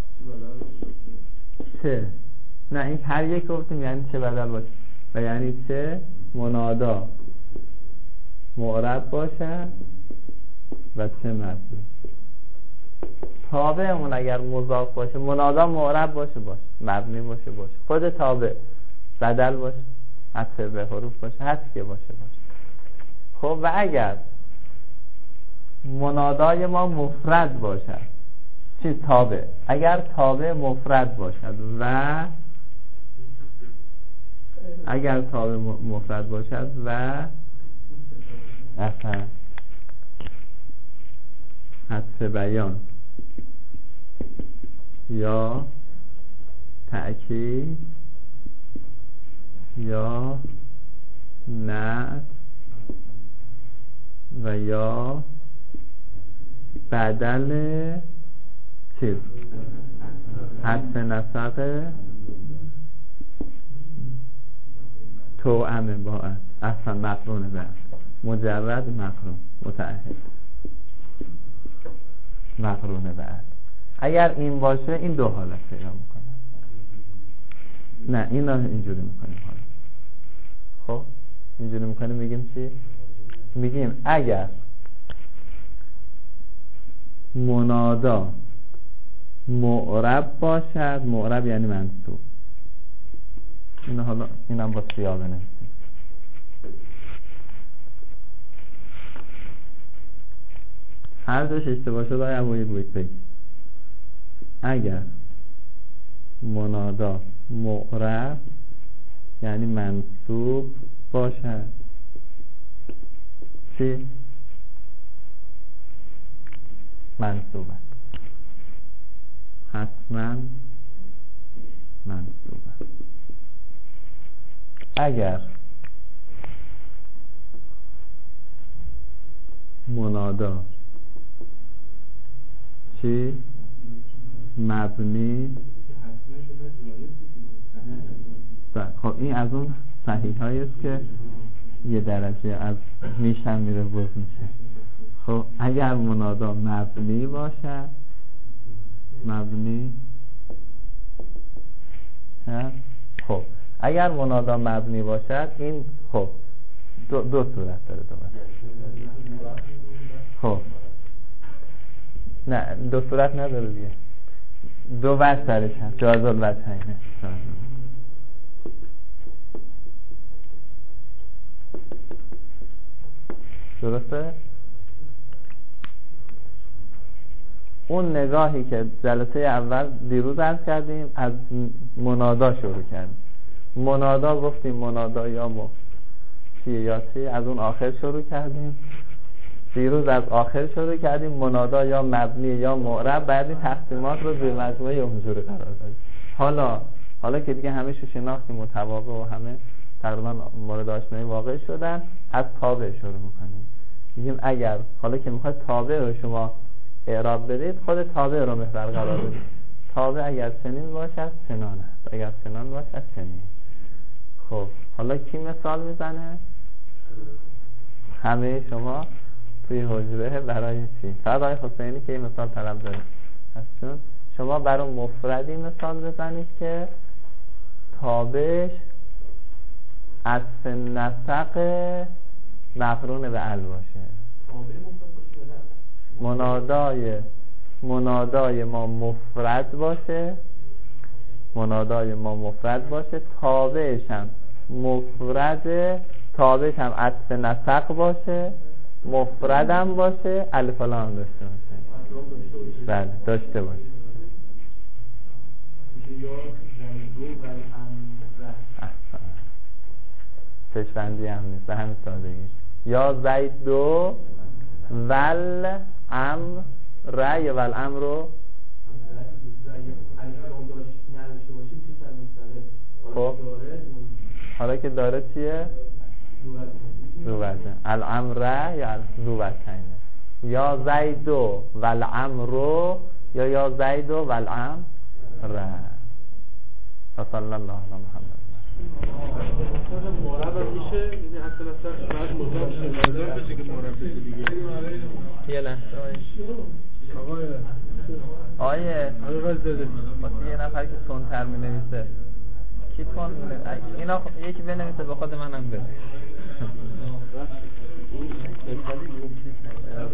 چه؟ نه این هر یک گفتیم یعنی چه بدل باشه و یعنی چه منادا معرب باشه و چه مبنی. تابعمون اگر مضاف باشه، منادا معرب باشه مبنی باشه خود تابع بدل باشه، حتی به حروف باشه، هر چی که باشه. خب و اگر منادای ما مفرد باشد، چیز تابع، اگر تابع مفرد باشد و اگر تابع مفرد باشد و اصلا حدس بیان یا تأکید یا نعت و یا بدل چیز حدس نسق توأم با اصلا مقرون به مجرد مقرون متعهد مقرون به اگر این باشه این دو حالت پیدا میکنه. نه این را اینجوری میکنیم. خب اینجوری میکنیم میگیم چی؟ میگیم اگر منادا معرب باشد، معرب یعنی منصوب، اینو حالا اینم با سیاه بنویسیم. هر دوش اشتباه شد آیا باید بگیم اگر منادا معرب یعنی منصوب باشد چی؟ منصوبه، حتما منصوبه. اگر منادا چی؟ مبنی. خب این از اون صحیح هایی است که یه درجه از میشن میره بز میشه. خب اگر منادا مبنی باشد، مبنی خب اگر منادا مبنی باشد این خب دو صورت داره دوباره. خب نه دو صورت نداره دیگه، دو وجه سرش هست، جواز الوجهینه. درسته؟ اون نگاهی که جلسه اول دیروز عرض کردیم از منادا شروع کردیم. منادا گفتیم منادا یا چیه یا چیه، از اون آخر شروع کردیم. دیروز از آخر شروع کردیم، منادا یا مبنی یا معرب. بعد این تقسیمات رو زیر مجموعه اونجوری قرار دادیم. حالا که دیگه همه شو شناختیم متوابع و همه تقریبا مورد آشنایی واقع شدن، از تابع شروع میکنیم. میگیم اگر حالا که میخواد تابع رو شما اعراب بدید، خود تابع رو محور قرار بدید. تابع اگر سنین باشد سنان است، اگر سنان باشد سنین. خب حالا کی مثال میزنه؟ همه شما توی حجره برای چی؟ فقط آقای حسینی که این مثال طلب دارید. چون شما برای مفردی مثال بزنید که تابعش عطف نسق مقرون به ال باشه. منادای ما مفرد باشه، منادای ما مفرد باشه، تابعش هم مفرد، تابعش هم عطف نسق باشه، مفردم باشه، الف لام داشته باشه. بله داشته باشه. چشمندی هم نیست، به همین سادگی. یا زید دو ول امر رأی ول امر رو خب حالا که داره چیه؟ ذو وجهین. الامر یا ذو وجهین. یا زید و العمر یا زید و العمر. صلی الله علی محمد. مربع میشه یعنی اصلا بعد مضاف بشه که مربع دیگه. یه لحظه آیه واسه یه نفر که تندتر می‌نویسه کی تند می‌نویسه؟ اینا یکی بنویسه به خود منم بده.